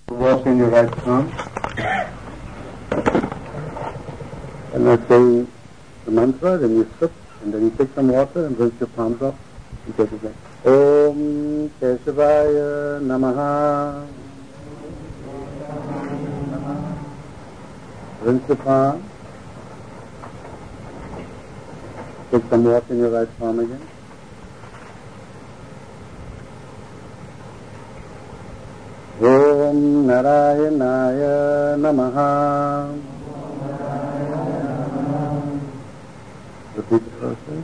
Wash in your right palm. And I say the mantra, then you sip, and then you take some water and rinse your palms off. You get it back. Om Keshavaya Namaha. Rinse your palm. Take some water in your right palm again. Om Narayanaya Namaha. Repeat the process.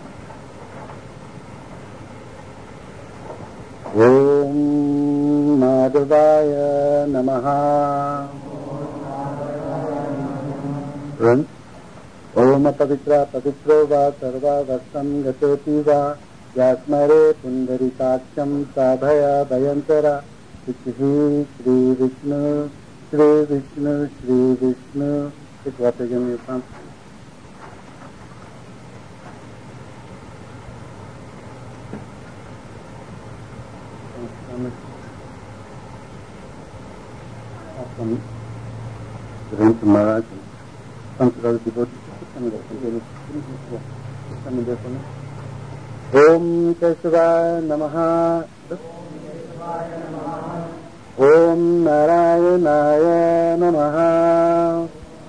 Om Madhavaya Namaha. Rinse. Om Pavitra Pavitro Va Sarva Vastam Gatoti Va Yasmare Pundarikaksham Sabhaya Bhayantara Shri Vishnu, Shri Vishnu, Shri Vishnu. Take water again in your palm. Awesome. Rinse Maharaj. Some to other devotees. Om Keshavaya Namaha. Om Narayanaya Namaha.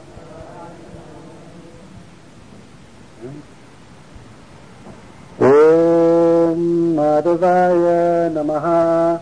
Om Madhavaya Namaha.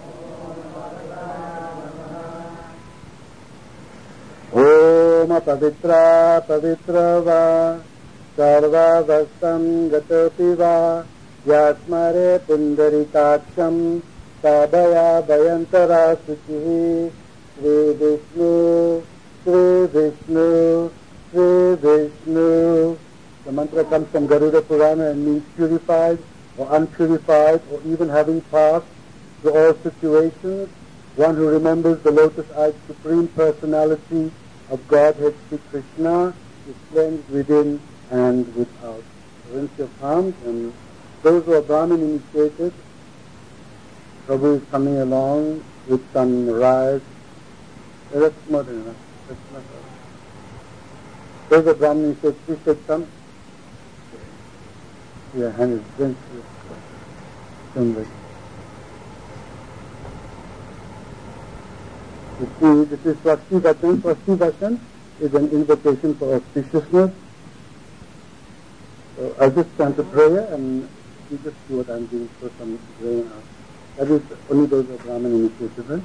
Om Pavitra Pavitra Va Sarva Vastam Gatoti Va Yasmare Pundarikaksham Sabhaya Bhayantara Suchihi Shri Vishnu, Shri Vishnu, Shri Vishnu. The mantra comes from Garuda Purana and means purified or unpurified or even having passed through all situations. One who remembers the lotus-eyed Supreme Personality of Godhead Sri Krishna is cleansed within and without. Rinse your palms, and those who are Brahmin initiated, Prabhu is coming along with some rice. That's more than enough. That's not all. Those are Brahmin initiated. Please take some. Your hand is rinsed. You see, this is Swasti Vachan. Swasti Vachan is an invocation for auspiciousness. So I'll just chant a prayer and you just see what I'm doing for some rain out. That is only those of Brahman initiated.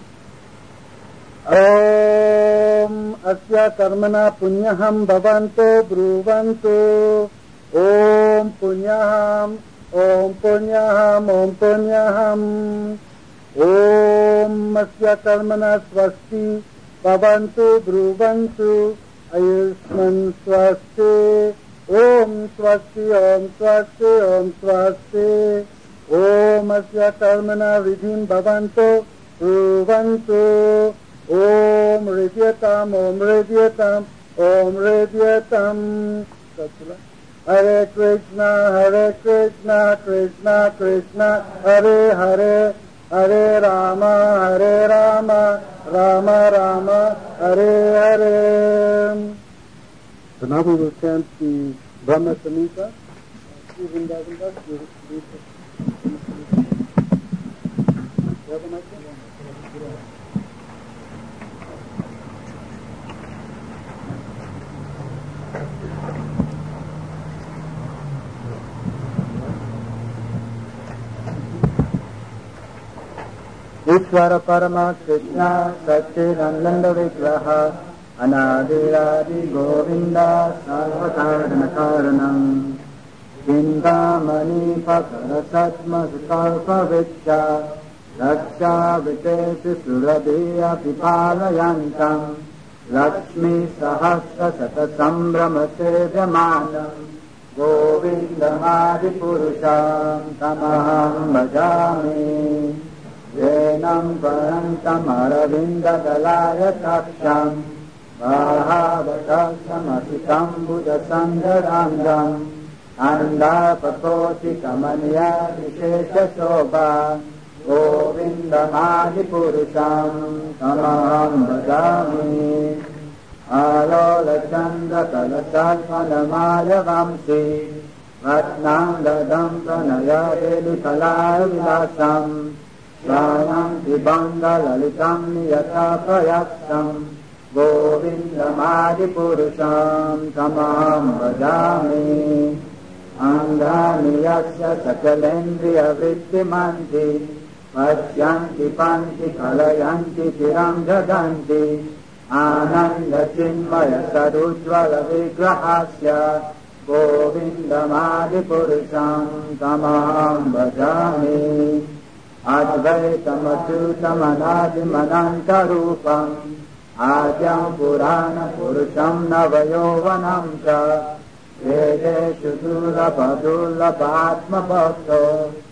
Om Asya Karmana Punyaham Bhavanto Bruvanto. Om Punyaham, Om Punyaham, Om Punyaham. Om Asya Karmana Swasti Bhavanto Bruvanto. Ayushman Swasti. Om Swasti, Om Swasti, Om Swasti. Om Asya Karmana Vidhim Bhavanto Bruvanto. Om Ridyatam, Om Ridyatam, Om Ridyatam. Hare Krishna, Krishna Krishna, Hare Hare, Hare Rama, Rama Rama, Hare Hare. So now we will chant the Brahma Samhita. Ishvara Parama Krishna Satchidananda Vigraha Anadiradi Govinda Sarvakarana Karanam Chintamani Pakara Satma Sukalpa Vichya Raksha Vitesi Surabhiya Pipalayantam Lakshmi Sahasra Sata Sambrama Sejamanam Govindamadi Purusham Tamaham Bhajami Venam Parantam Aravinda Dalaya Taksham Mahavata Samasitam Buddha Sandarangam Anda Pakoti Kamanya Vishesha Shobha गोविन्दमादिपुरुषं तमहं भजामि आलोलचन्द्रकलशल्पलमालवंसि रत्नाङ्गदं प्रणयवेलिकलाविलासम् श्रावणं त्रिबन्धललितं नियतप्रयत्सम् गोविन्दमादिपुरुषं तमहं भजामि अन्धानि यस्य सकलेन्द्रियवृत्तिमन्ति पश्यन्ति पन्ति कलयन्ति चिरं जगन्ति आनन्दचिन्मयसरुज्ज्वलविग्रहस्य गोविन्दमादिपुरुषं तमहं भजामि अद्वैतमच्युतमनादिमनन्तरूपम् आद्यं पुराणपुरुषं नवयौवनं च वेदेषु दुर्लभदुर्लभात्मभक्तो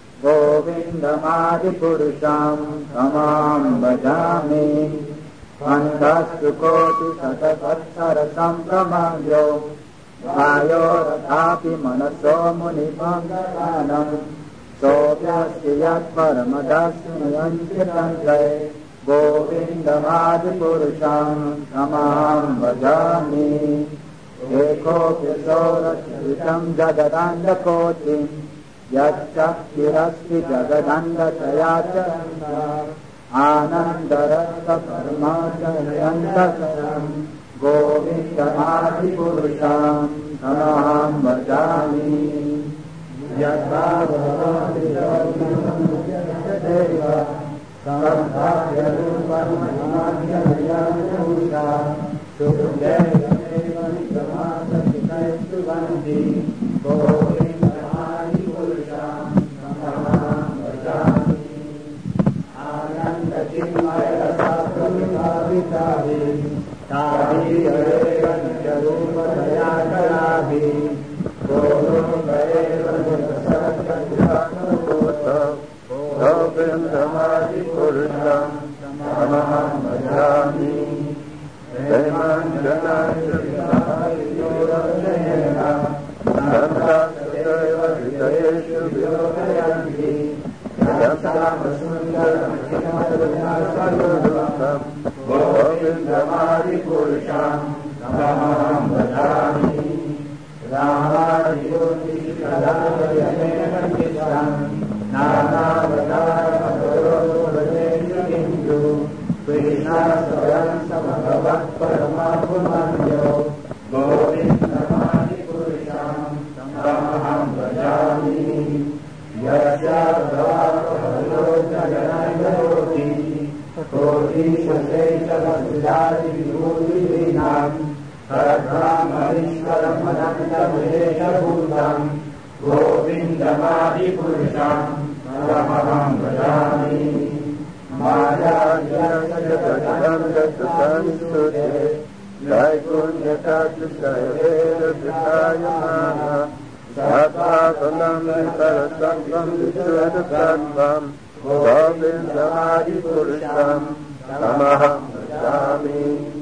गोविन्दमादिपुरुषं तमहं भजामि अन्धस्तु कोटिशतसत्सरसम्प्रमयो वायो रथापि मनसो मुनिभङ्गगानम् सोऽप्यस्ति यत्परमदस्मिन्यन्ति तन्त्रे गोविन्दमादिपुरुषं तमहं भजामि एकोऽपि सौरचरितं जगदण्डकोटिं यच्चक्तिरस्ति जगदण्डतया च आनन्दरसपरमाचयन्तकरं गोविन्दमादिपुरुषं तमहं भजामि गोविन्दमादिपुरुषं तमहं भजामि सन्तासदैव हृदयेषु विलोकयन्ति गोविन्दमादिपुरुषं तमहं भजामि नानावतारमधुरोहिन्दु कृष्णस्वयं समभगवत्परमात्मन्यो गोविन्दमादिपुरुषं तमहं भजामि यस्यावतारोजगनन्दयोति कोटिशेषवसुजादिविभूतिलीनां सर्वमरीश्वरमनन्तमहेशभूतं गोविन्दमादिपुरुषं तमहं भजामि मायाजगदन्तसंस्तुते त्रैगुण्यतादृशयवेदृतायमानः सत्त्वाफलं विपरसत्त्वं विश्वतत्त्वं गोविन्दमादिपुरुषं तमहं भजामि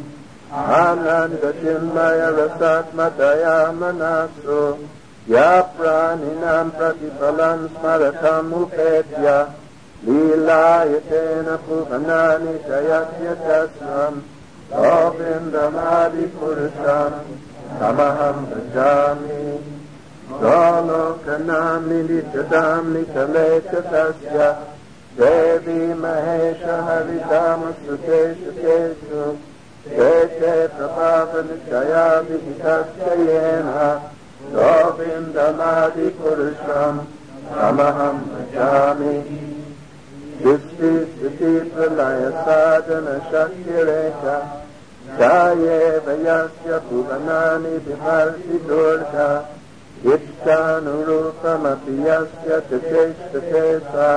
आनन्दचिन्मयरसात्मतया मनसो या प्राणिनां प्रतिफलं स्मरतम् उपेत्य लीलायतेन भुवनानि जयत्य तस्मं गोविन्दमादिपुरुषं तमहं भजामि गोलोकनाम्नि नित्यदाम्नि कलेशतस्य देवी महेश हरिधामसुतेषु तेषु ते प्रभावनिचया विहितस्य येन गोविन्दमादिपुरुषं तमहं भजामि सृष्टिस्थितिप्रलयसाधनशक्तिरेका जायेव यस्य भुवनानि विमर्शितोर्धा इच्छानुरूपमपि यस्य चेष्टते सा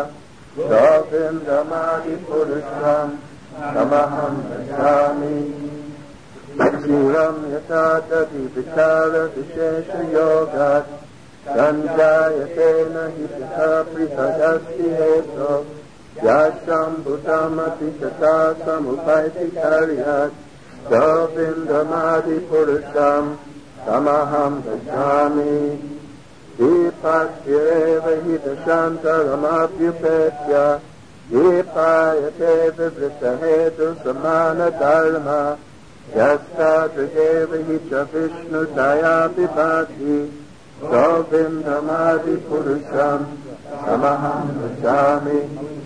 गोविन्दमादिपुरुषं तमहं भजामि चिरं यथा तदि विचारविशेषयोगात् सञ्जायते न हि तथा पृथगस्ति हेतो याशम्भुतमपि तथा समुपैति कार्यात् गोविन्दमादिपुरुषं तमहं भजामि दीपास्येव हि दशान्तरमप्युपेत्य Vipayate vivrittahetu samana dharma yasta trigevahita vishnu dayapi bhati govindamadi purusham samaham vajami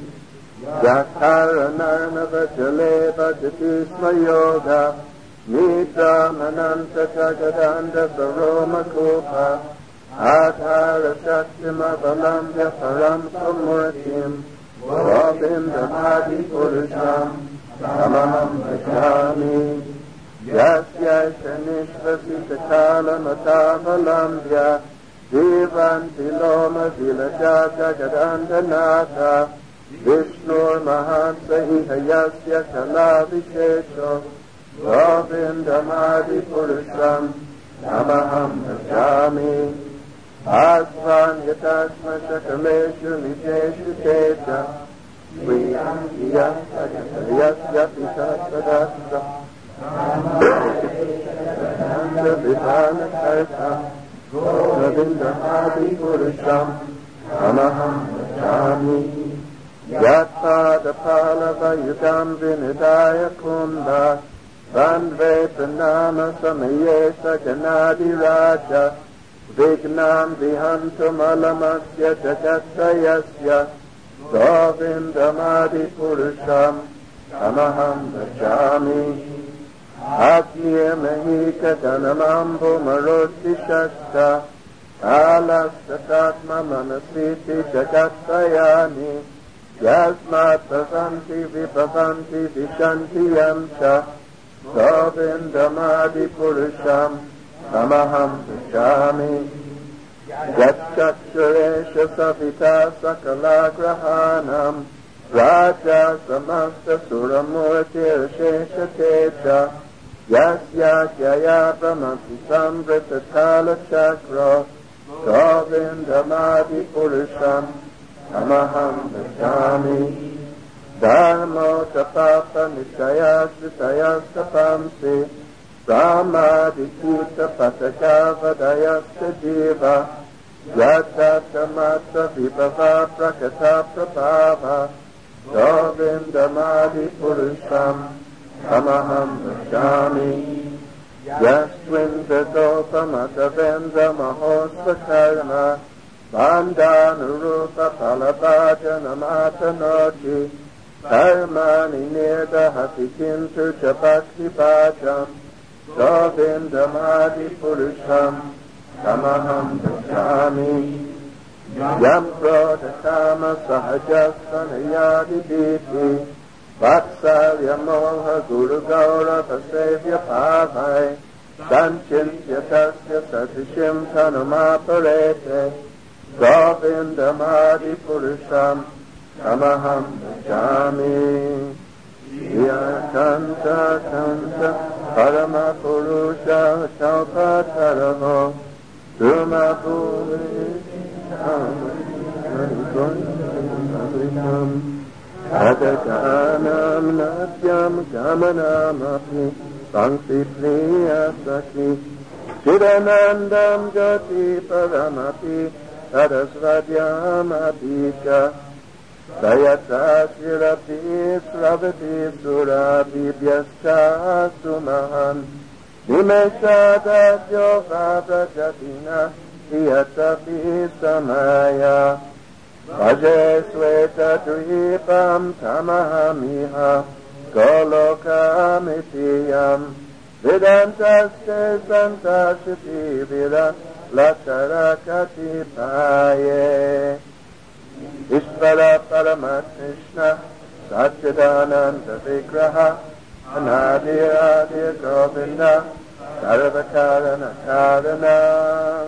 yakaranarnava jale bhajati sma yoga Nidramananta Jagadanda Saroma Kopa Adhara Shaktimavalamya Param Samurtim Govindamadi Purusham Samaham Vajami Yasya Shanishvasita Kala Matavalamya Devanti Loma Vilaja Jagadanda Nata Vishnur Mahansahiha Yasya Kalavishesho Govindamadi Purusham Samaham Vajami Asvanyatashma Shakameshu Niteshu Teta Sriyasya Pitasadasa Vidhana Karta Govindamadi Purusham Samaham Vajami Yatpadapalava Yudam Vinidaya Kunda Bandve Pranama Samayesa Janadi Raja Vignam Vihantum Alamasya Jagatsayasya Govindamadi Purusham Samaham Vajami Agniya Mahika Dhanamambo Maruti Shasta Alastatatma Manasiti Jagatsayani Yasmat Pavanti Vipavanti Vishanti Yamsha Govindamadi Purusham Samaham Vajami Yatchakshuresha Savita Sakalagrahanam Raja Samasta Suramurtir Shesha Teja Yasya Jaya Brahmanti Samvrita Kala Chakra Govindamadi Purusham Samaham Vajami Dharmo Tapapa Nishaya Sritayasta Pamsi Brahmadikita Pataka Vadayasta Jiva Yatata Mata Vibhava Prakata Prabhava Govindamadi Purusham Samaham Vajami Yaswindradopa Matavendra Mahosvakarma Bandhanurupa Palabhajana Matanoti Dharmani Nirdahati Kintu Jabakti Bhajam Govindamadi Purusham Samaham Vajami Yam Prodakama Sahajasanayadi Diti Vatsalya Moha Guru Gaurava Sevya Bhavai Sanchintya Tasya Satishim Tanumaparete Govindamadi Purusham Samaham Vajami Yakanta Kanta Parama Purusha Chaupataravo Dhuma Bhumi Adaganam Natyam Gamanamapi Bhakti Priya Sakhi Chidanandam Jati Paramapi Sarasvadyam Abhija Dayata Shirapi Sravati Surabhibhyascha Sumahan Nimeshada Yoga Prajatina Yatapi Samaya Vaje Sweta Dvipam Tamahamiha Golokamitiyam Vedantaste Santashati Vira Latarakati Paye Ishvara Paramatkrishna Satchidananda Vigraha Anadiradir Govinda Sarvakarana Karanam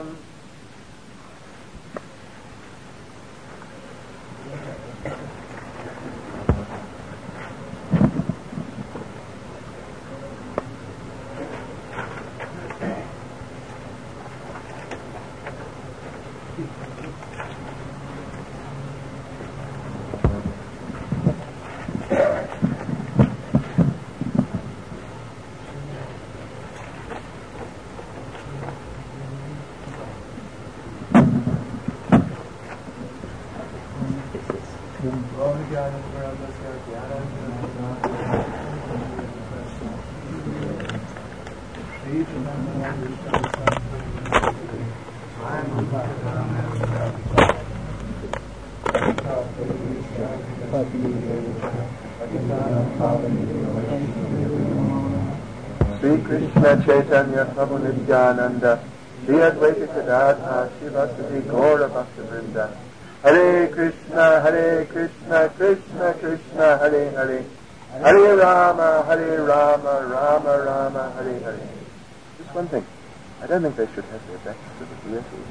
Sri Krishna Chaitanya Prabhu Nityananda, Sri Advaita Gadadhar Shivasati Gaura Bhaktivinoda, Hare Krishna, Krishna Krishna, Hare Hare, Hare Rama, Rama Rama, Hare Hare. Just one thing, I don't think they should have their backs to the deities.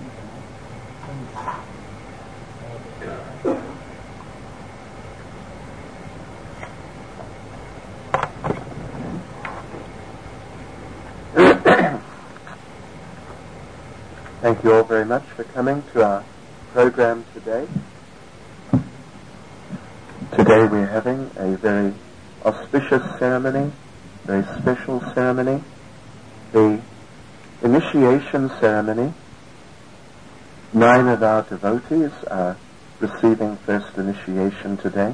Thank you all very much for coming to our program today. Today we're having a very auspicious ceremony, very special ceremony, the initiation ceremony. 9 of our devotees are receiving first initiation today.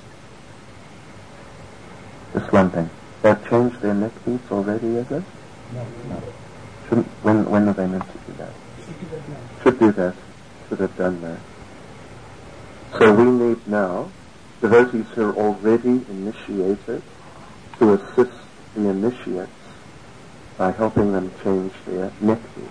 Just one thing, they've changed their neck beads already, is it? No. When are they meant to do that? Should do that. Should have done that. So we need now devotees who are already initiated to assist the initiates by helping them change their neck beads.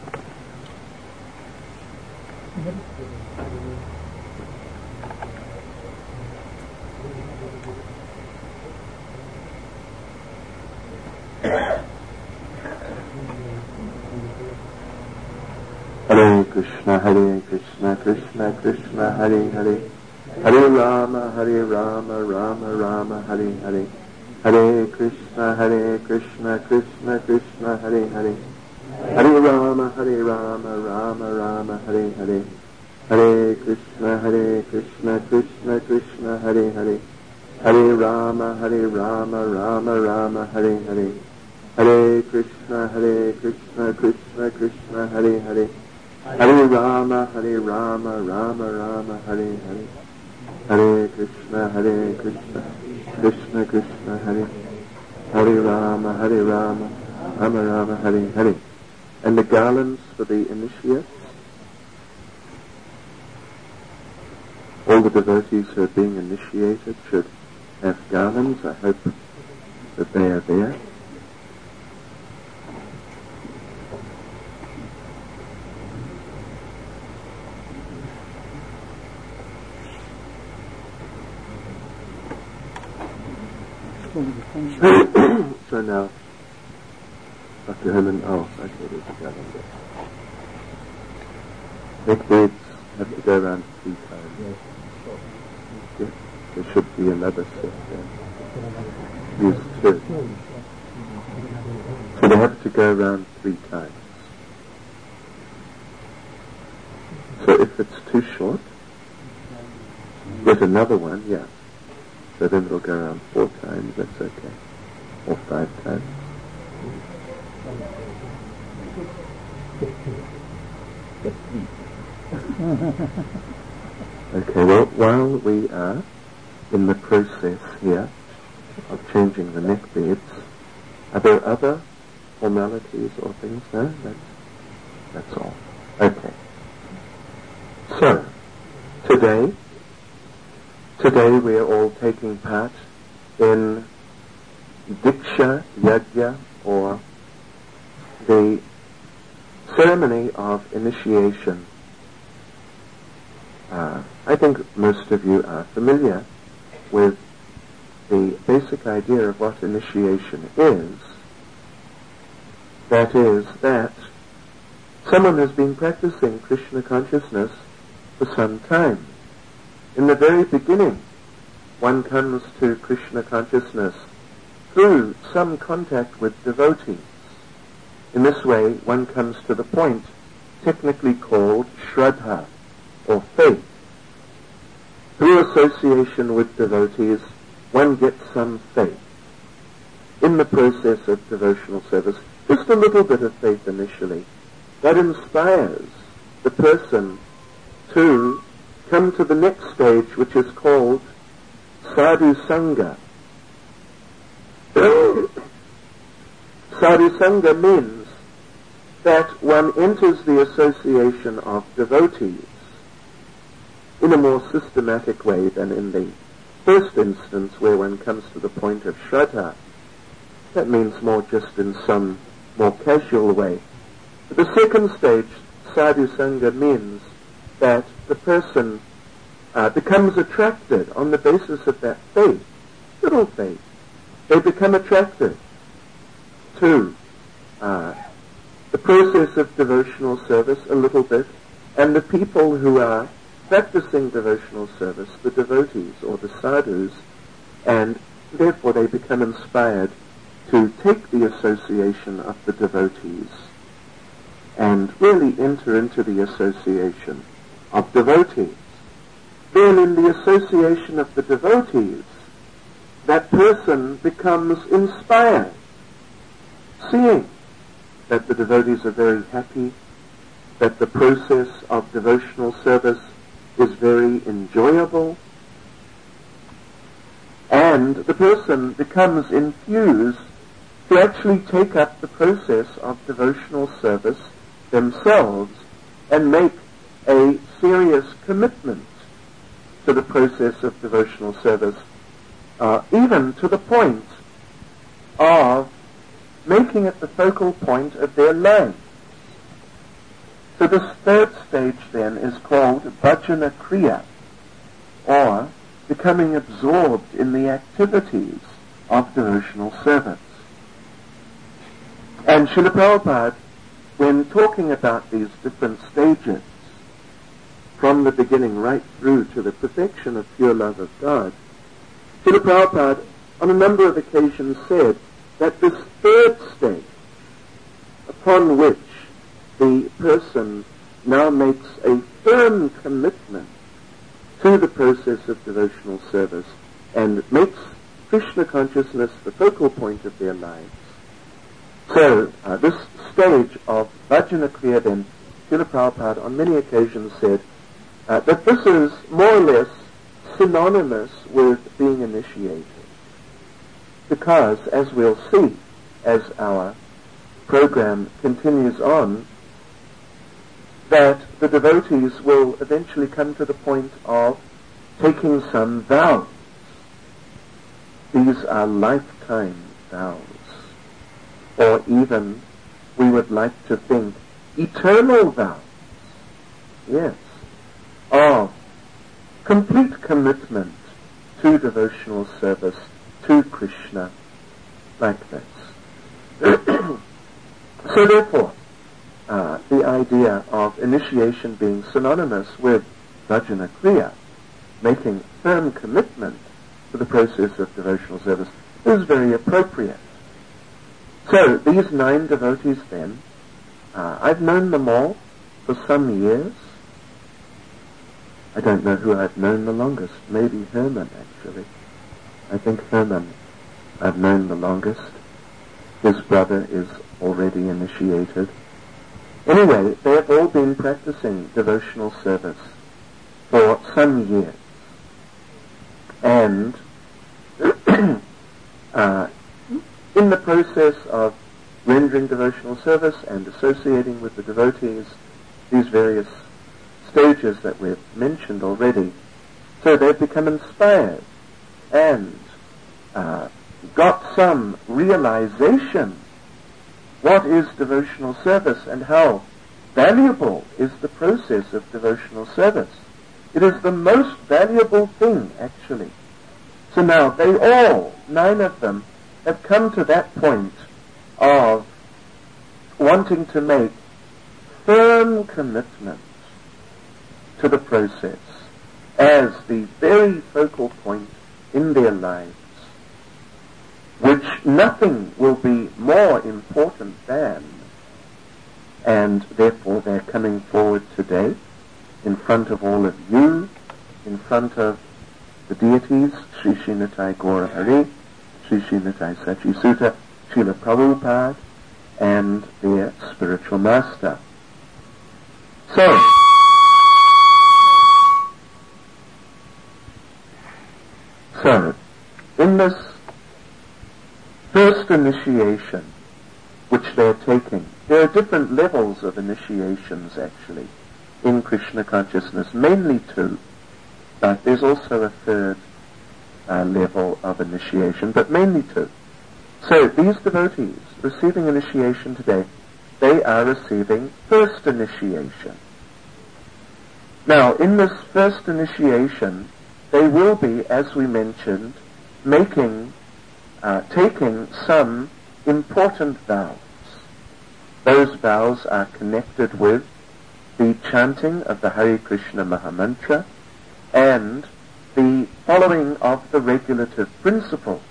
Hare Krishna, Krishna Krishna, Hare Hare, Hare Rama, Rama Rama, Hare Hare, Hare Krishna, Krishna Krishna, Hare Hare, Hare Rama, Rama Rama, Hare Hare, Hare Krishna, Krishna Krishna, Hare Hare, Hare Rama, Rama Rama, Hare Hare, Hare Krishna, Krishna Krishna, Hare Hare, Hare Rama, Rama Rama, Hare Hare, Hare Krishna, Krishna Krishna, Hare Rama, Rama Rama, Hare Hare. And the garlands for the initiates. All the devotees who are being initiated should have garlands. I hope that they are there. So now, Dr. Herman, okay, there's a garland there. Neck beads have to go around 3 times. Yeah, there should be another set there. Use 2. So they have to go around 3 times. So if it's too short, get another one, yeah. So then it'll go around 4 times, that's okay. Or 5 times. Okay, well, while we are in the process here of changing the neck beads, are there other formalities or things? No? That's all. Okay. So, today we are all taking part in Diksha Yajna, or the ceremony of initiation. I think most of you are familiar with the basic idea of what initiation is. That is that someone has been practicing Krishna consciousness for some time. In the very beginning, one comes to Krishna consciousness through some contact with devotees. In this way, one comes to the point technically called Shraddha, or faith. Through association with devotees, one gets some faith. In the process of devotional service, just a little bit of faith initially, that inspires the person to come to the next stage, which is called Sadhu Sangha. Sadhusanga means that one enters the association of devotees in a more systematic way than in the first instance where one comes to the point of Shraddha. That means more just in some more casual way. But the second stage, Sadhusanga, means that the person becomes attracted on the basis of that faith, little faith. They become attracted to the process of devotional service a little bit, and the people who are practicing devotional service, the devotees or the sadhus, and therefore they become inspired to take the association of the devotees and really enter into the association of devotees. Then in the association of the devotees, that person becomes inspired, seeing that the devotees are very happy, that the process of devotional service is very enjoyable, and the person becomes infused to actually take up the process of devotional service themselves and make a serious commitment to the process of devotional service, even to the point of making it the focal point of their lives. So this third stage then is called Bhajana Kriya, or becoming absorbed in the activities of devotional service. And Srila Prabhupada, when talking about these different stages, from the beginning right through to the perfection of pure love of God, Srila Prabhupada on a number of occasions said that this third stage, upon which the person now makes a firm commitment to the process of devotional service and makes Krishna consciousness the focal point of their lives. So this stage of Bhajana Kriya, then, Srila Prabhupada on many occasions said that this is more or less synonymous with being initiated. Because, as we'll see, as our program continues on, that the devotees will eventually come to the point of taking some vows. These are lifetime vows. Or even, we would like to think, eternal vows. Yes. Of complete commitment to devotional service to Krishna, like this. So therefore, the idea of initiation being synonymous with Bhajana Kriya, making firm commitment to the process of devotional service, is very appropriate. So these 9 devotees then, I've known them all for some years. I don't know who I've known the longest. Maybe Herman, actually. I think Herman I've known the longest. His brother is already initiated. Anyway, they have all been practicing devotional service for some years. And in the process of rendering devotional service and associating with the devotees, these various stages that we've mentioned already, so they've become inspired and got some realization what is devotional service and how valuable is the process of devotional service. It is the most valuable thing, actually. So now they all, 9 of them, have come to that point of wanting to make firm commitment to the process as the very focal point in their lives, which nothing will be more important than, and therefore they're coming forward today in front of all of you, in front of the deities, Sri Srinitai Gaura Hari, Sri Srinitai Sachi Sutta, Srila Prabhupada, and their spiritual master. So, in this first initiation, which they're taking. There are different levels of initiations, actually, in Krishna consciousness, mainly two, but there's also a third level of initiation, but mainly two. So these devotees receiving initiation today, they are receiving first initiation. Now, in this first initiation, they will be, as we mentioned, taking some important vows. Those vows are connected with the chanting of the Hare Krishna Mahamantra and the following of the regulative principles.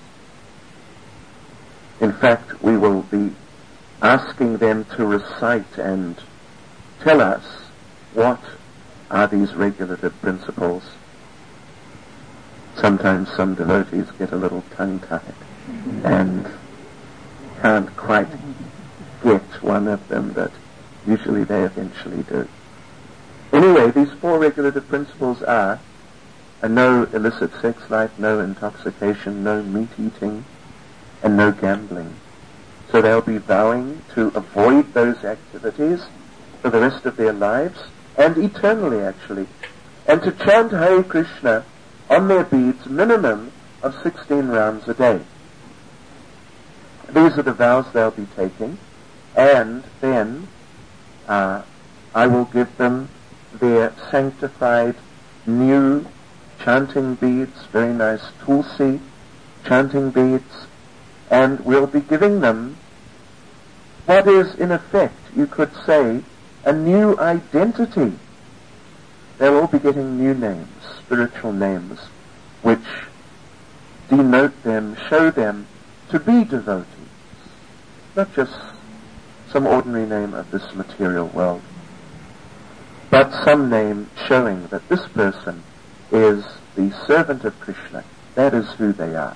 In fact, we will be asking them to recite and tell us what are these regulative principles. Sometimes some devotees get a little tongue-tied and can't quite get one of them, but usually they eventually do. Anyway, these four regulative principles are no illicit sex life, no intoxication, no meat eating, and no gambling. So they'll be vowing to avoid those activities for the rest of their lives, and eternally actually, and to chant Hare Krishna on their beads minimum of 16 rounds a day. These are the vows they'll be taking, and then I will give them their sanctified new chanting beads, very nice Tulsi chanting beads, and we'll be giving them what is, in effect, you could say, a new identity. They'll all be getting new names, spiritual names, which denote them, show them to be devotees, not just some ordinary name of this material world, but some name showing that this person is the servant of Krishna. That is who they are.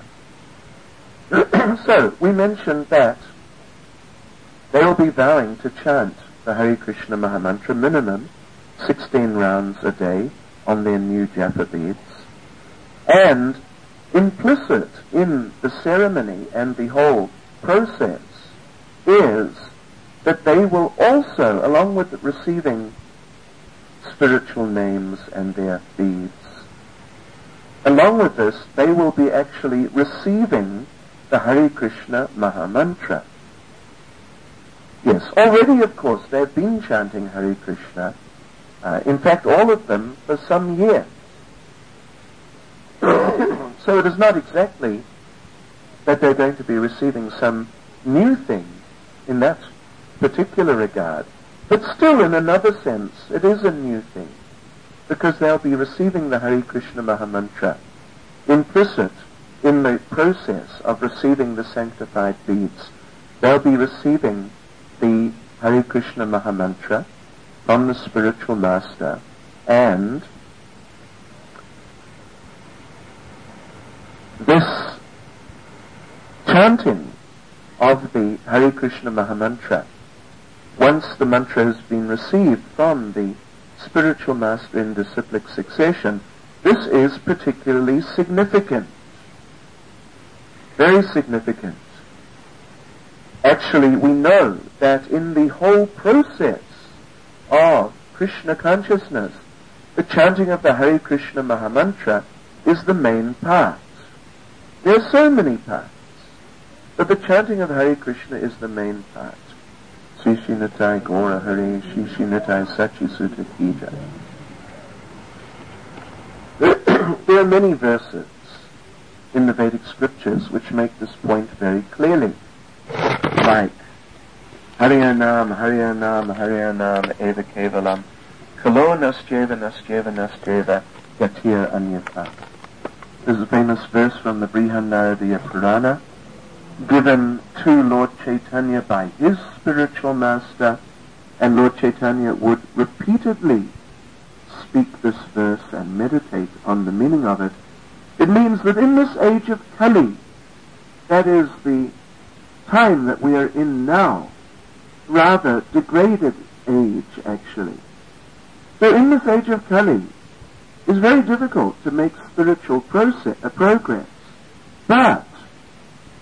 So, we mentioned that they will be vowing to chant the Hare Krishna Mahamantra minimum 16 rounds a day on their new japa beads. And implicit in the ceremony and the whole process is that they will also, along with receiving spiritual names and their beads, along with this, they will be actually receiving the Hare Krishna Mahamantra. Yes, already, of course, they've been chanting Hare Krishna, in fact, all of them for some years. So it is not exactly that they're going to be receiving some new thing in that particular regard, but still, in another sense, it is a new thing, because they'll be receiving the Hare Krishna Mahamantra implicit in the process of receiving the sanctified beads. They'll be receiving the Hare Krishna Mahamantra from the spiritual master, and this chanting of the Hare Krishna Mahamantra, once the mantra has been received from the spiritual master in disciplic succession, this is particularly significant. Very significant. Actually, we know that in the whole process of Krishna consciousness, the chanting of the Hare Krishna Mahamantra is the main part. There are so many parts, but the chanting of Hare Krishna is the main part. Sri Nitai Gora Hare, Sri Nitai Sachi Sutta Kija. There are many verses in the Vedic scriptures which make this point very clearly. Like, Hariyanam, Hariyanam, Hariyanam, Eva Kevalam, Kalo Nasyeva, Nasyeva, Nasyeva, Yatir Anyatha. There's a famous verse from the Brihanaradiya Purana, given to Lord Chaitanya by his spiritual master, and Lord Chaitanya would repeatedly speak this verse and meditate on the meaning of it. It means that in this age of Kali, that is the time that we are in now, rather degraded age actually. So in this age of Kali, it's very difficult to make spiritual progress. But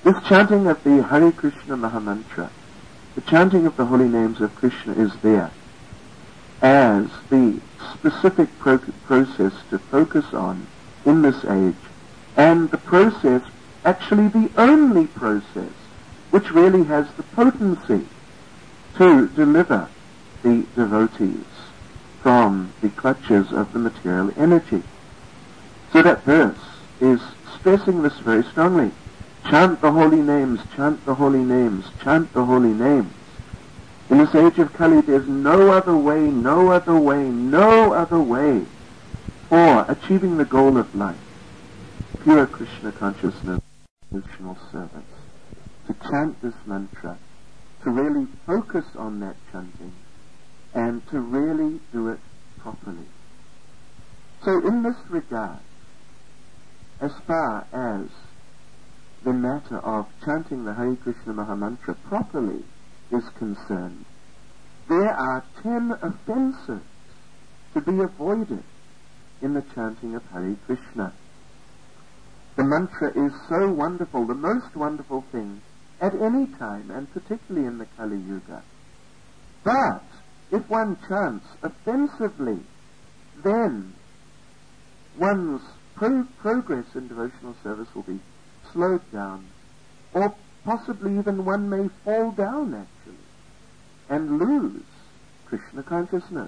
This chanting of the Hare Krishna Mahamantra, the chanting of the holy names of Krishna, is there as the specific process to focus on in this age, and the process, actually the only process, which really has the potency to deliver the devotees from the clutches of the material energy. So that verse is stressing this very strongly. Chant the holy names, chant the holy names, chant the holy names. In this age of Kali, there's no other way, no other way, no other way for achieving the goal of life. Pure Krishna consciousness, devotional service. To chant this mantra, to really focus on that chanting, and to really do it properly. So in this regard, as far as the matter of chanting the Hare Krishna Mahamantra properly is concerned, there are 10 offences to be avoided in the chanting of Hare Krishna. The mantra is so wonderful, the most wonderful thing at any time, and particularly in the Kali Yuga. But if one chants offensively, then one's progress in devotional service will be slowed down, or possibly even one may fall down actually and lose Krishna consciousness.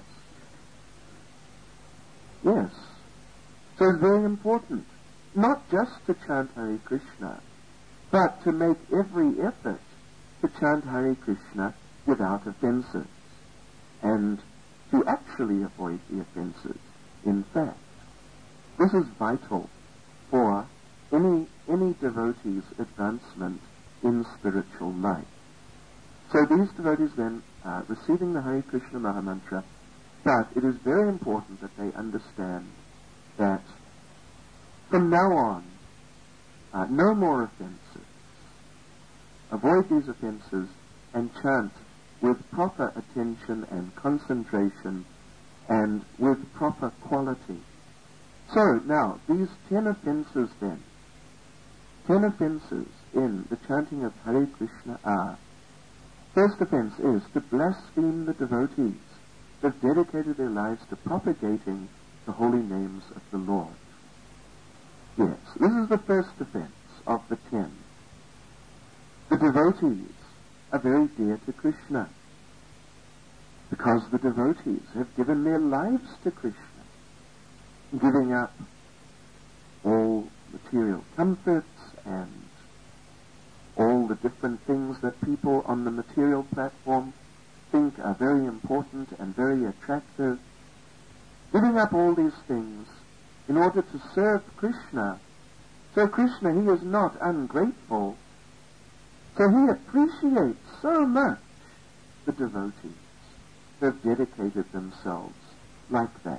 Yes. So it's very important not just to chant Hare Krishna, but to make every effort to chant Hare Krishna without offences, and to actually avoid the offences. In fact, this is vital for any devotee's advancement in spiritual life. So these devotees then are receiving the Hare Krishna Mahamantra, but it is very important that they understand that from now on, no more offences. Avoid these offences and chant with proper attention and concentration and with proper quality. So now, these 10 offences then, 10 offences in the chanting of Hare Krishna are: first offence is to blaspheme the devotees that have dedicated their lives to propagating the holy names of the Lord. Yes, this is the first offence of the 10. The devotees are very dear to Krishna because the devotees have given their lives to Krishna, giving up all material comforts and all the different things that people on the material platform think are very important and very attractive, giving up all these things in order to serve Krishna. So Krishna, he is not ungrateful. So he appreciates so much the devotees who have dedicated themselves like that.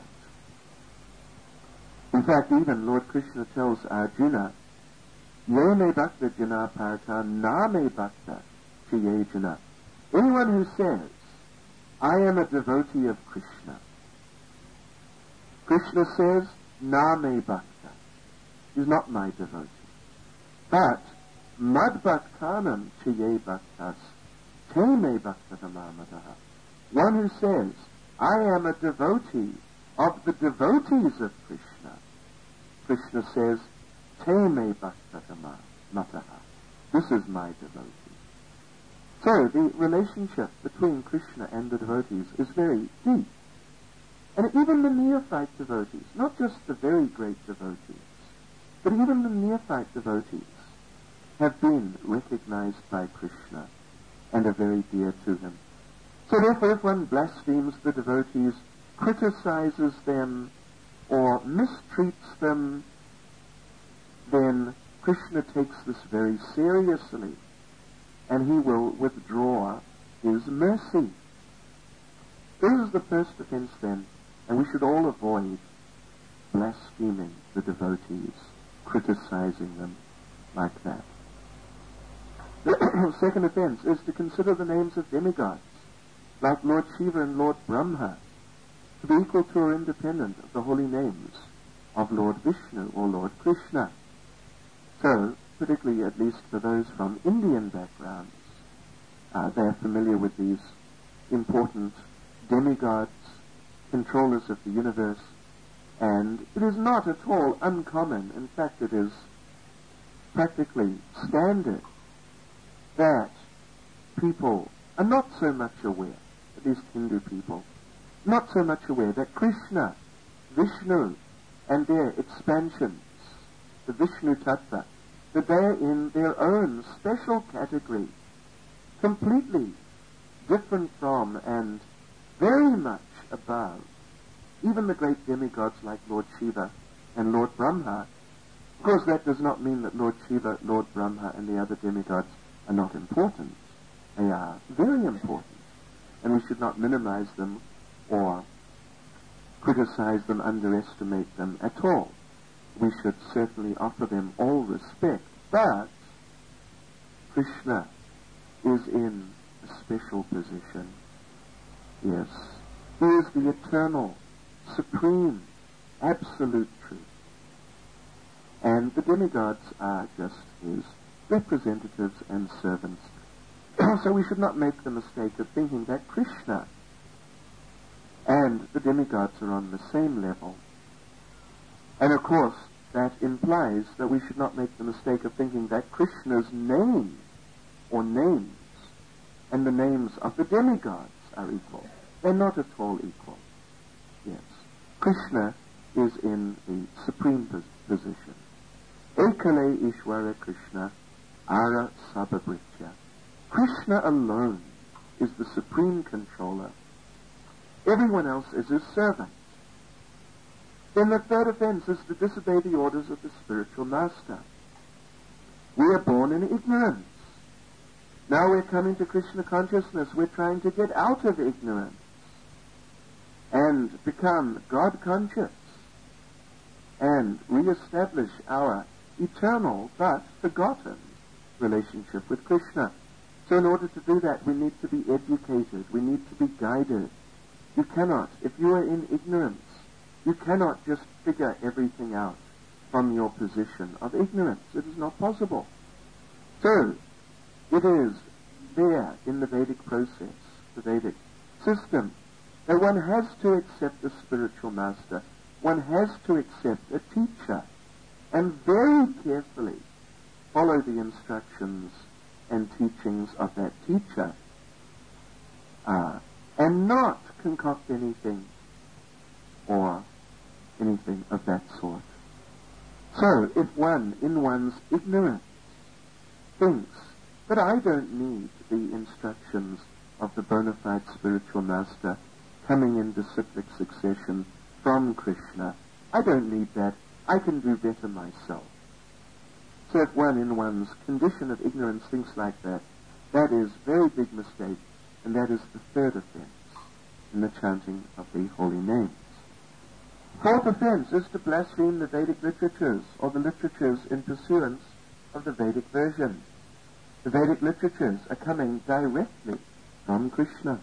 In fact, even Lord Krishna tells Arjuna, Ye me bhakta jana parta na me bhakta chiye jana. Anyone who says, I am a devotee of Krishna, Krishna says, na me bhakta, is not my devotee. But mad bhaktanam chiye bhaktas te me bhakta namamadaha. One who says, I am a devotee of the devotees of Krishna, Krishna says, te me bhakta namamadaha. This is my devotee. So the relationship between Krishna and the devotees is very deep. And even the neophyte devotees, not just the very great devotees, but even the neophyte devotees have been recognized by Krishna and are very dear to him. So therefore, if one blasphemes the devotees, criticizes them, or mistreats them, then Krishna takes this very seriously, and he will withdraw his mercy. This is the first offense then, and we should all avoid blaspheming the devotees, criticizing them like that. The second offense is to consider the names of demigods, like Lord Shiva and Lord Brahma, to be equal to or independent of the holy names of Lord Vishnu or Lord Krishna. So, particularly at least for those from Indian backgrounds, they're familiar with these important demigods, controllers of the universe, and it is not at all uncommon, in fact it is practically standard, that people are not so much aware, at least Hindu people, not so much aware that Krishna, Vishnu, and their expansions, the Vishnu Tattva, that they're in their own special category, completely different from and very much above even the great demigods like Lord Shiva and Lord Brahma. Of course, that does not mean that Lord Shiva, Lord Brahma, and the other demigods are not important. They are very important, and we should not minimize them or criticize them, underestimate them at all. We should certainly offer them all respect, but Krishna is in a special position. Yes, he is the eternal, supreme, absolute truth. And the demigods are just his representatives and servants. So we should not make the mistake of thinking that Krishna and the demigods are on the same level. And of course, that implies that we should not make the mistake of thinking that Krishna's name or names and the names of the demigods are equal. They're not at all equal. Yes. Krishna is in the supreme position. Ekale Ishvara Krishna Ara Sabhabritya. Krishna alone is the supreme controller. Everyone else is his servant. Then the third offense is to disobey the orders of the spiritual master. We are born in ignorance. Now we're coming to Krishna consciousness. We're trying to get out of ignorance and become God conscious and re-establish our eternal but forgotten relationship with Krishna. So in order to do that, we need to be educated. We need to be guided. You cannot, if you are in ignorance, you cannot just figure everything out from your position of ignorance. It is not possible. So, it is there in the Vedic process, the Vedic system, that one has to accept a spiritual master. One has to accept a teacher and very carefully follow the instructions and teachings of that teacher and not concoct anything or anything of that sort. So, if one, in one's ignorance, thinks that I don't need the instructions of the bona fide spiritual master coming in disciplic succession from Krishna, I don't need that, I can do better myself. So if one in one's condition of ignorance thinks like that, that is a very big mistake, and that is the third offense in the chanting of the holy names. Fourth offense is to blaspheme the Vedic literatures, or the literatures in pursuance of the Vedic version. The Vedic literatures are coming directly from Krishna.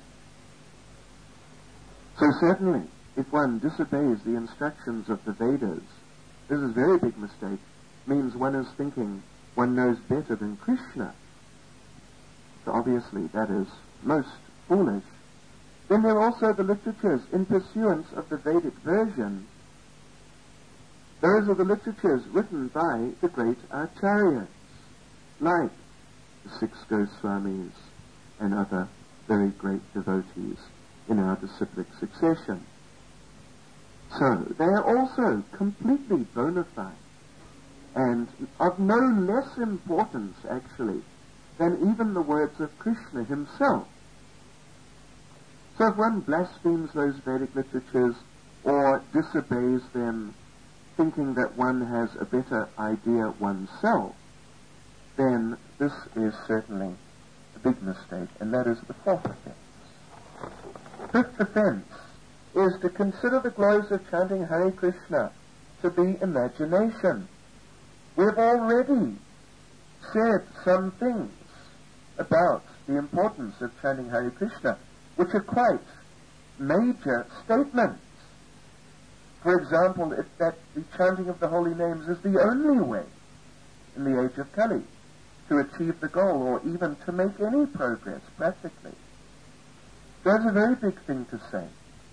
So certainly, if one disobeys the instructions of the Vedas, this is a very big mistake. Means one is thinking one knows better than Krishna. So obviously that is most foolish. Then there are also the literatures in pursuance of the Vedic version. Those are the literatures written by the great acharyas, like the six Goswamis and other very great devotees in our disciplic succession. So they are also completely bona fide and of no less importance, actually, than even the words of Krishna himself. So if one blasphemes those Vedic literatures or disobeys them, thinking that one has a better idea oneself, then this is certainly a big mistake, and that is the fourth offense. Fifth offense is to consider the glories of chanting Hare Krishna to be imagination. We have already said some things about the importance of chanting Hare Krishna, which are quite major statements. For example, that the chanting of the holy names is the only way in the age of Kali to achieve the goal or even to make any progress practically. That's a very big thing to say.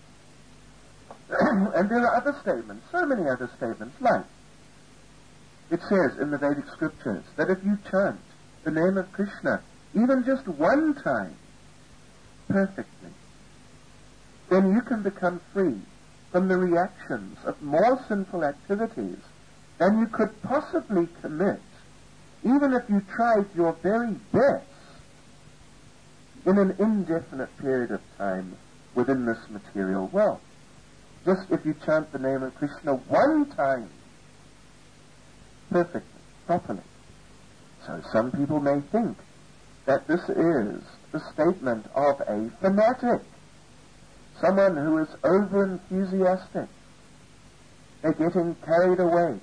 And there are other statements, so many other statements, like it says in the Vedic scriptures that if you chant the name of Krishna even just one time perfectly, then you can become free from the reactions of more sinful activities than you could possibly commit, even if you tried your very best in an indefinite period of time within this material world. Just if you chant the name of Krishna one time perfectly, properly. So some people may think that this is the statement of a fanatic, someone who is over-enthusiastic. They're getting carried away.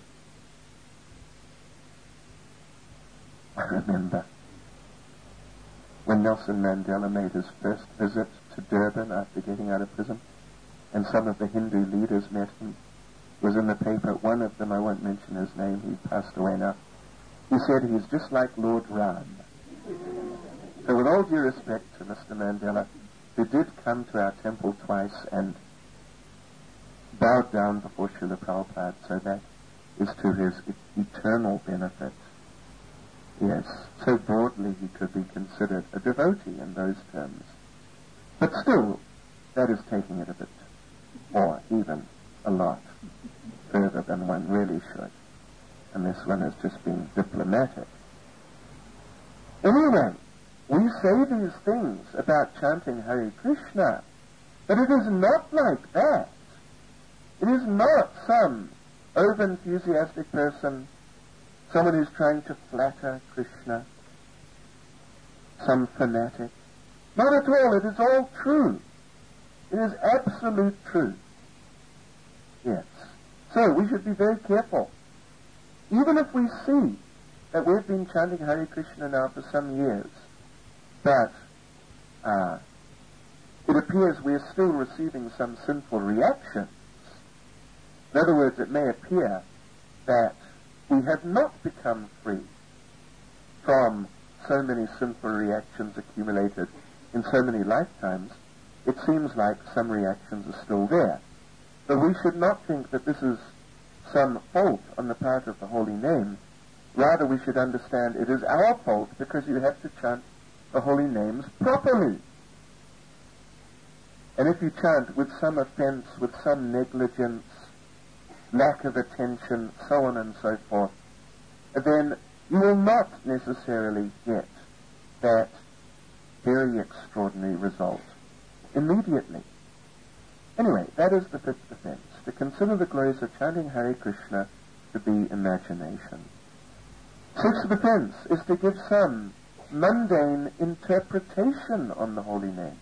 I remember when Nelson Mandela made his first visit to Durban after getting out of prison, and some of the Hindu leaders met him. It was in the paper. One of them, I won't mention his name, he passed away now. He said he's just like Lord Ram. So with all due respect to Mr. Mandela, who did come to our temple twice and bowed down before Srila Prabhupada, so that is to his eternal benefit. Yes, so broadly he could be considered a devotee in those terms. But still, that is taking it a bit, or even a lot, further than one really should. And this one is just being diplomatic. Anyway, we say these things about chanting Hare Krishna, but it is not like that. It is not some over-enthusiastic person, someone who's trying to flatter Krishna, some fanatic. Not at all. It is all true. It is absolute truth. Yes. So we should be very careful. Even if we see that we've been chanting Hare Krishna now for some years, but it appears we are still receiving some sinful reactions. In other words, it may appear that we have not become free from so many sinful reactions accumulated in so many lifetimes. It seems like some reactions are still there. But we should not think that this is some fault on the part of the holy name. Rather, we should understand it is our fault because you have to chant the holy names properly. And if you chant with some offense, with some negligence, lack of attention, so on and so forth, then you will not necessarily get that very extraordinary result immediately. Anyway, that is the fifth offense, to consider the glories of chanting Hare Krishna to be imagination. Sixth offense is to give some mundane interpretation on the holy name.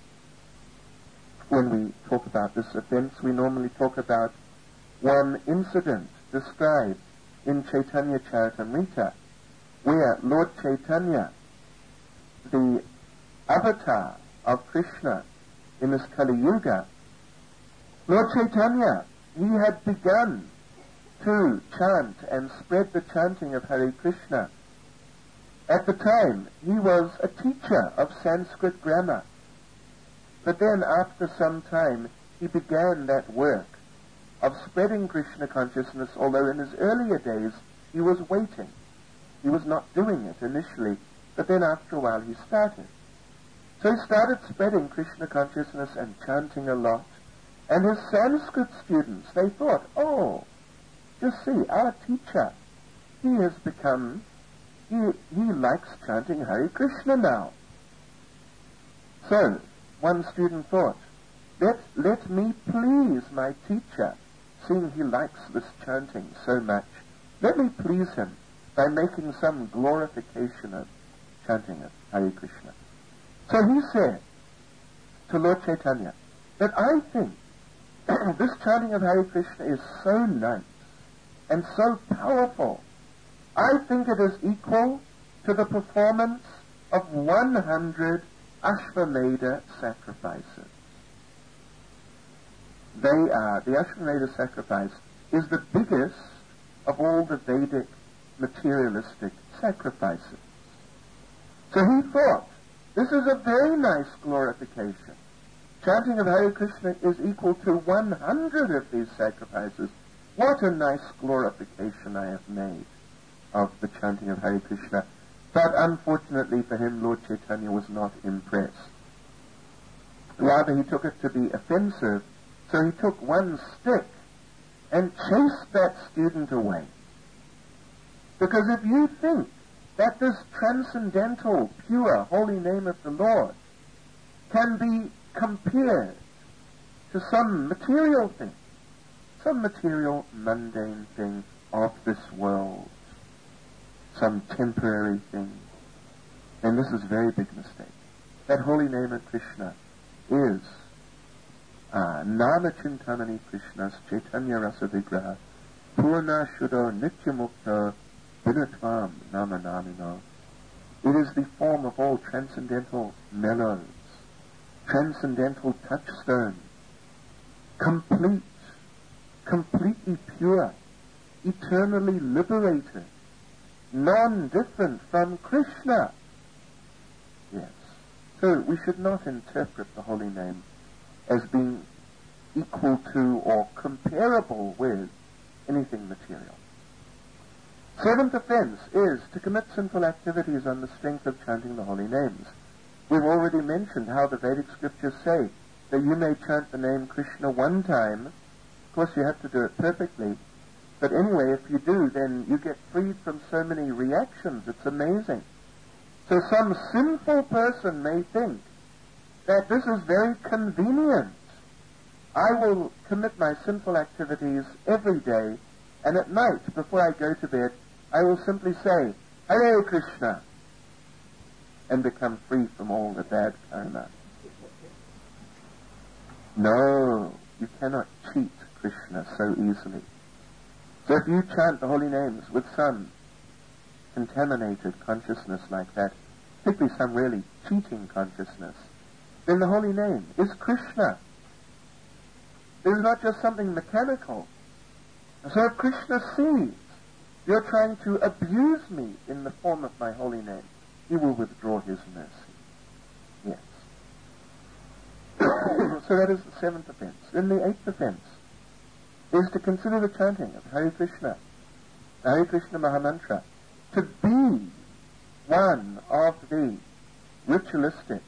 When we talk about this offense, we normally talk about one incident described in Chaitanya Charitamrita, where Lord Chaitanya, the avatar of Krishna in this Kali Yuga, Lord Chaitanya, he had begun to chant and spread the chanting of Hare Krishna. At the time, he was a teacher of Sanskrit grammar. But then, after some time, he began that work of spreading Krishna consciousness, although in his earlier days he was waiting. He was not doing it initially, but then after a while he started. So he started spreading Krishna consciousness and chanting a lot. And his Sanskrit students, they thought, oh, just see, our teacher, he has become, he likes chanting Hare Krishna now. So, one student thought, let me please my teacher, seeing he likes this chanting so much. Let me please him by making some glorification of chanting of Hare Krishna. So he said to Lord Chaitanya that I think this chanting of Hare Krishna is so nice and so powerful. I think it is equal to the performance of 100 Ashvamedha sacrifices. The Ashvamedha sacrifice is the biggest of all the Vedic materialistic sacrifices. So he thought, this is a very nice glorification. Chanting of Hare Krishna is equal to 100 of these sacrifices. What a nice glorification I have made of the chanting of Hare Krishna. But unfortunately for him, Lord Chaitanya was not impressed. Rather, he took it to be offensive, so he took one stick and chased that student away. Because if you think that this transcendental, pure, holy name of the Lord can be compared to some material thing, some material, mundane thing of this world, some temporary thing, then this is a very big mistake. That holy name of Krishna is Nama Chintamani Krishnas Chaitanya Rasa Vigraha Purna Shuddho Nityamukta Vinatvam Nama Namino. It is the form of all transcendental mellows, transcendental touchstones, complete, completely pure, eternally liberated, non-different from Krishna. Yes. So we should not interpret the holy name as being equal to or comparable with anything material. Seventh offense is to commit sinful activities on the strength of chanting the holy names. We've already mentioned how the Vedic scriptures say that you may chant the name Krishna one time. Of course, you have to do it perfectly. But anyway, if you do, then you get freed from so many reactions. It's amazing. So some sinful person may think that this is very convenient. I will commit my sinful activities every day, and at night, before I go to bed, I will simply say, Hare Krishna, and become free from all the bad karma. No, you cannot cheat Krishna so easily. So if you chant the holy names with some contaminated consciousness like that, particularly some really cheating consciousness, then the holy name is Krishna. It is not just something mechanical. So if Krishna sees you're trying to abuse me in the form of my holy name, he will withdraw his mercy. Yes. So that is the seventh offense. Then the eighth offense is to consider the chanting of Hare Krishna, the Hare Krishna Mahamantra, to be one of the ritualistic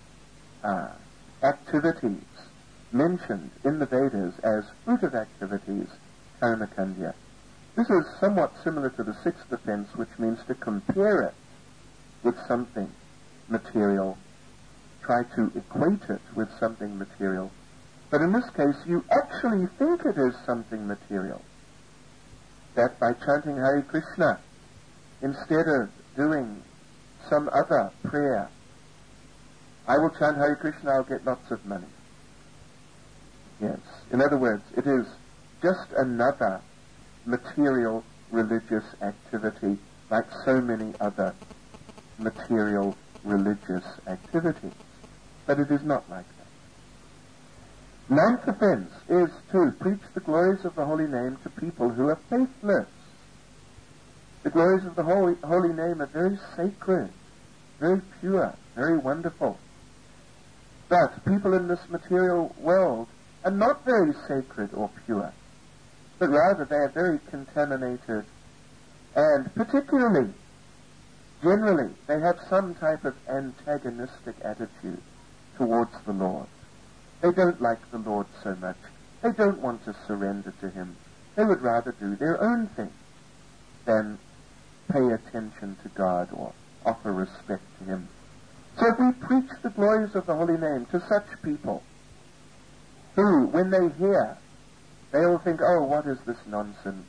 activities mentioned in the Vedas as fruitive activities, karmakandya. This is somewhat similar to the sixth offense, which means to compare it with something material, try to equate it with something material. But in this case, you actually think it is something material. That by chanting Hare Krishna, instead of doing some other prayer, I will chant Hare Krishna, I'll get lots of money. Yes. In other words, it is just another material religious activity like so many other material religious activities. But it is not like that. Ninth offense is to preach the glories of the holy name to people who are faithless. The glories of the holy name are very sacred, very pure, very wonderful. But people in this material world are not very sacred or pure, but rather they are very contaminated, and particularly, generally, they have some type of antagonistic attitude towards the Lord. They don't like the Lord so much. They don't want to surrender to him. They would rather do their own thing than pay attention to God or offer respect to him. So if we preach the glories of the holy name to such people who, when they hear, they'll think, oh, what is this nonsense?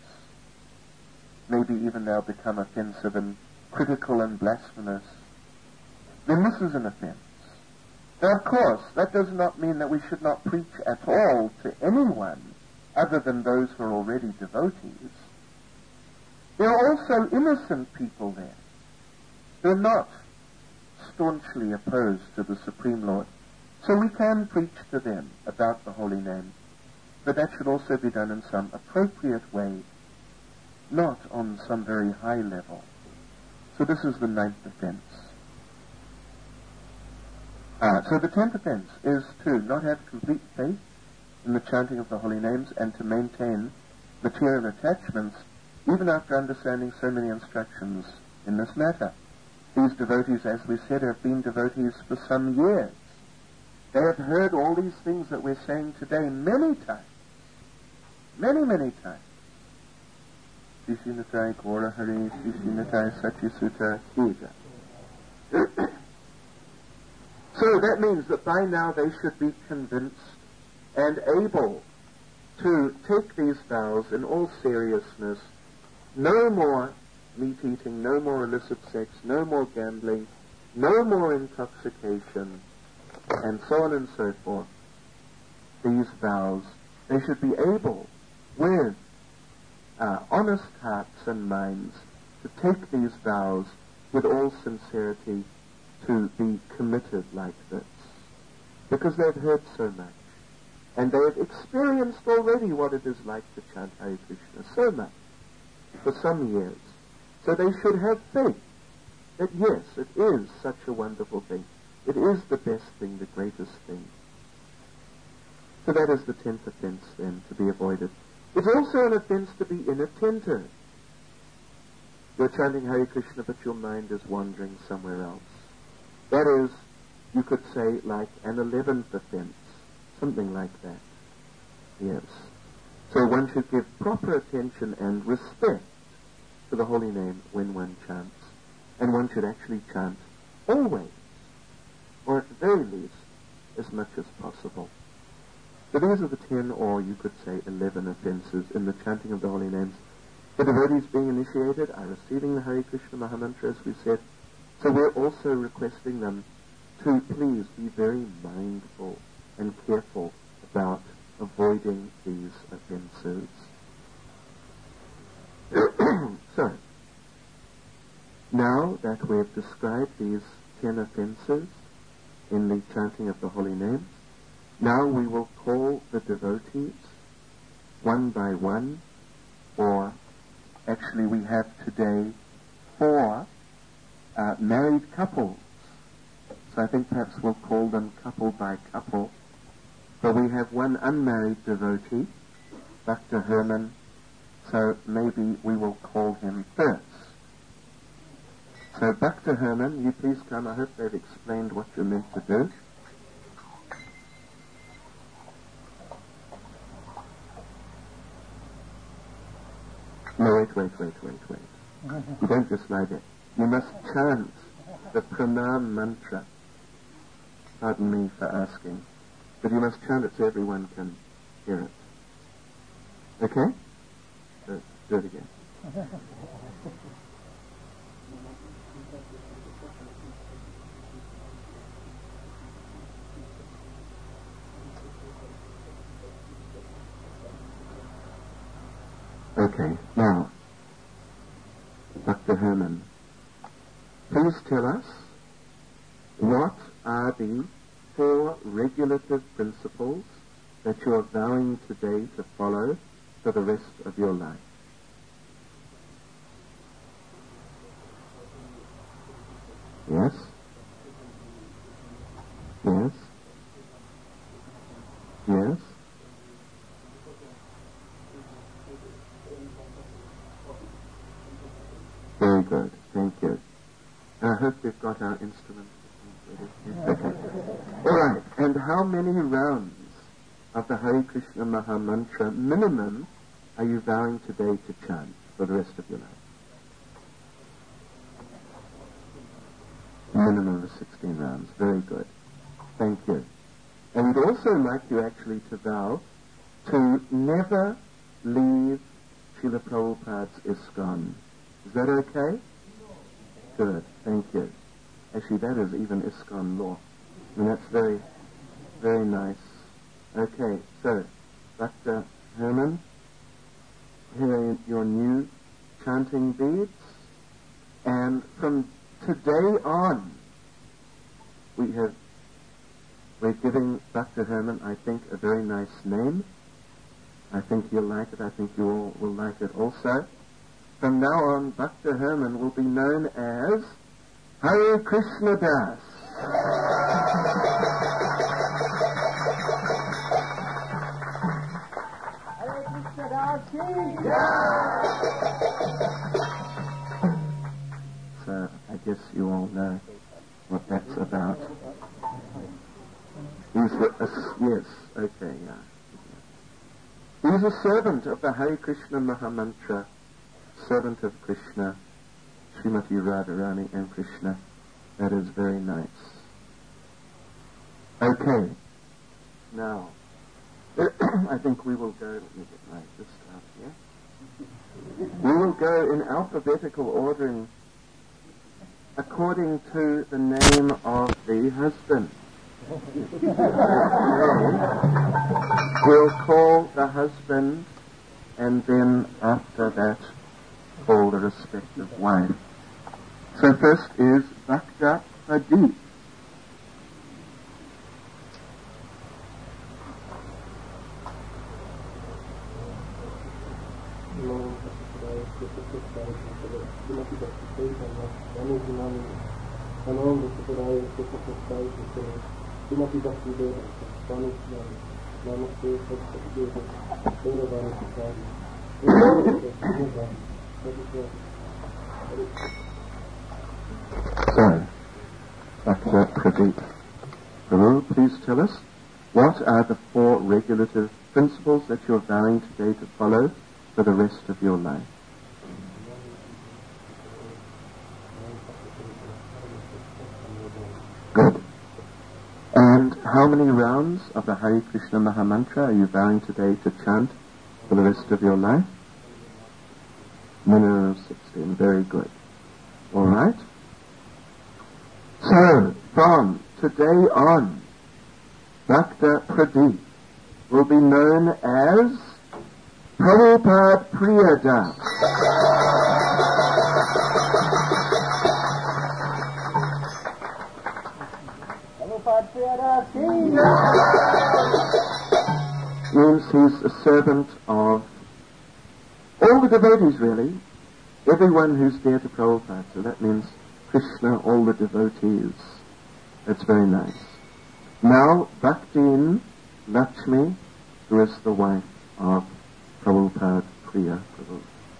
Maybe even they'll become offensive and critical and blasphemous. Then this is an offense. Now, of course, that does not mean that we should not preach at all to anyone other than those who are already devotees. There are also innocent people there. They're not staunchly opposed to the Supreme Lord. So we can preach to them about the holy name, but that should also be done in some appropriate way. not on some very high level. So this is the 9th offense. So the 10th offense is to not have complete faith in the chanting of the holy names and to maintain material attachments even after understanding so many instructions in this matter. These devotees, as we said, have been devotees for some years. They have heard all these things that we're saying today many times. Many times. Shishinatai Gora Hari, Shishinatai Satyasuta Hija. So that means that by now they should be convinced and able to take these vows in all seriousness. No more meat eating, no more illicit sex, no more gambling, no more intoxication, and so on and so forth. These vows, they should be able, with honest hearts and minds, to take these vows with all sincerity to be committed like this, because they've heard so much, and they have experienced already what it is like to chant Hare Krishna so much, for some years. So they should have faith that yes, it is such a wonderful thing. It is the best thing, the greatest thing. So that is the 10th offense then, to be avoided. It's also an offense to be inattentive. You're chanting Hare Krishna, but your mind is wandering somewhere else. That is, you could say, like an 11th offense, something like that. Yes. So one should give proper attention and respect to the holy name when one chants. And one should actually chant always, or at the very least, as much as possible. So these are the 10, or you could say 11 offenses in the chanting of the holy names. The devotees being initiated are receiving the Hare Krishna Mahamantra, as we said. So we're also requesting them to please be very mindful and careful about avoiding these offenses. So, now that we've described these 10 offenses in the chanting of the holy names, now we will call the devotees one by one, or actually we have today 4 married couples. So I think perhaps we'll call them couple by couple. But we have one unmarried devotee, Dr. Herman, so maybe we will call him first. So Dr. Herman, you please come. I hope they've explained what you're meant to do. No, wait. You don't just lie there. You must chant the pranam mantra. Pardon me for asking. But you must chant it so everyone can hear it. Okay? So, do it again. Okay, now, Dr. Herman, please tell us what are the 4 regulative principles that you are vowing today to follow for the rest of your life. Yes? Yes? Yes? Very good, thank you. I hope we've got our instruments ready. Okay. All right, and how many rounds of the Hare Krishna Mahamantra minimum are you vowing today to chant for the rest of your life? Minimum of 16 rounds. Very good. Thank you. And we'd also like you actually to vow to never leave Srila Prabhupada's ISKCON. Is that okay? Good. Thank you. Actually, that is even ISKCON law. And that's very, very nice. Okay, so, Dr. Herman, here are your new chanting beads. And from today on, we're giving Dr. Herman, I think, a very nice name. I think you'll like it. I think you all will like it also. from now on, Bhakta Herman will be known as Hare Krishna Das. Hare Krishna Das Ki. So I guess you all know what that's about. He's yes, okay, yeah. He's a servant of the Hare Krishna Mahamantra, servant of Krishna, Srimati Radharani and Krishna. That is very nice. Okay, now, I think we will go, let me get my list out here. We will go in alphabetical ordering according to the name of the husband. We'll call the husband and then after that call the respective wife. So first is Bhakta Pradeep. So, Bhakta Pradeep. Guru, please tell us, what are the 4 regulative principles that you're vowing today to follow for the rest of your life? Good. And how many rounds of the Hare Krishna Mahamantra are you vowing today to chant for the rest of your life? Minimum of 16. Very good. All right. So, from today on, Bhakta Pradeep will be known as Prabhupada Priyadas. Prabhupada Priyadas Ki. Means he's a servant of all the devotees, really. Everyone who's dear to Prabhupada. So that means Krishna, all the devotees. That's very nice. Now, Bhaktin Lakshmi, who is the wife of Prabhupada Priya Prabhu.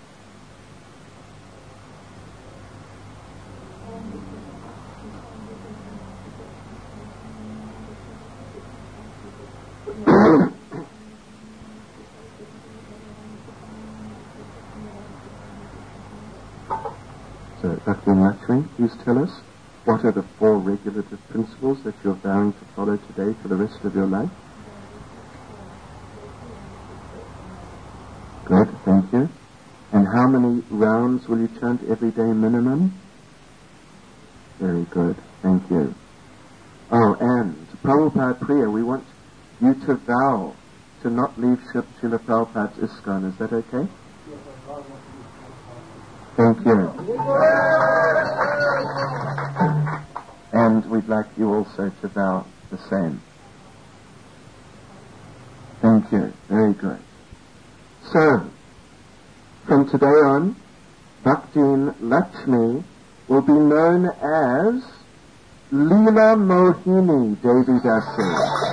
So, Bhaktin Lakshmi, please tell us, what are the 4 regulative principles that you're vowing to follow today for the rest of your life? Good, thank you. And how many rounds will you chant every day minimum? Very good, thank you. Oh, and Prabhupada Priya, we want you to vow to not leave Srila Prabhupada's ISKCON. Is that okay? Thank you. And we'd like you also to vow the same. Thank you. Very good. So, from today on, Bhaktin Lakshmi will be known as Leela Mohini Devi Dasi.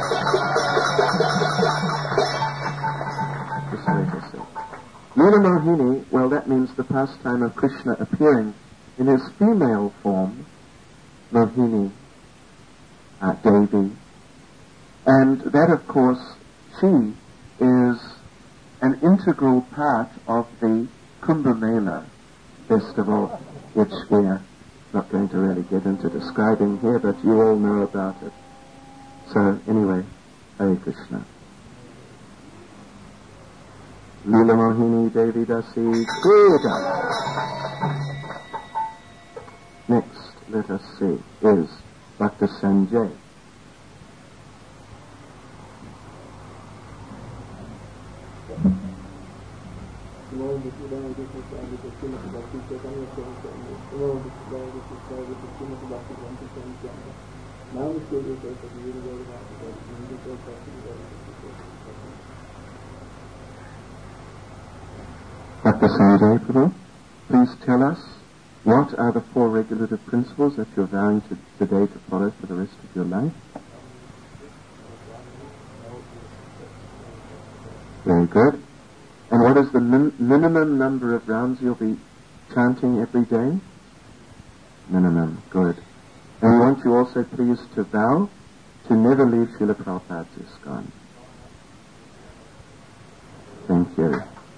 Just wait a sec. Leela Mohini, well, that means the pastime of Krishna appearing in his female form, Mohini Devi. And that, of course, she is an integral part of the Kumbh Mela festival, which we are not going to really get into describing here, but you all know about it. So, anyway, Hare Krishna. Leela Mohini Devi Dasi Kriya. Next, let us see, is Bhakta Sanjay. Bhakta Sanjay, Prabhu. please tell us what are the 4 regulative principles that you're vowing today to follow for the rest of your life? Very good. And what is the minimum number of rounds you'll be chanting every day? Minimum. Good. And we want you also, please, to vow to never leave Srila Prabhupada's ISKCON. Thank you.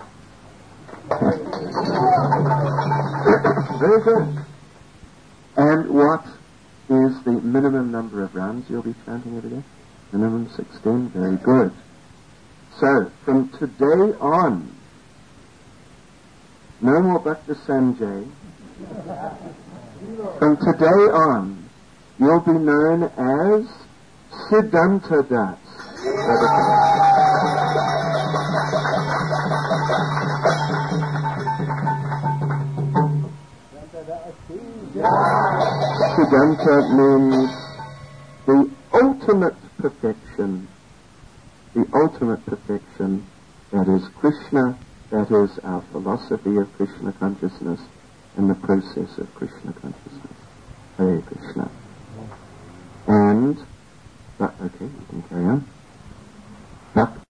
Very good. And what is the minimum number of rounds you'll be chanting every day? Minimum 16. Very good. So, from today on, no more Bhakta Sanjay. From today on, you'll be known as Siddhanta Das. Siddhanta means the ultimate perfection. The ultimate perfection, that is Krishna, that is our philosophy of Krishna consciousness and the process of Krishna consciousness. Hare Krishna. And, okay, you can carry on.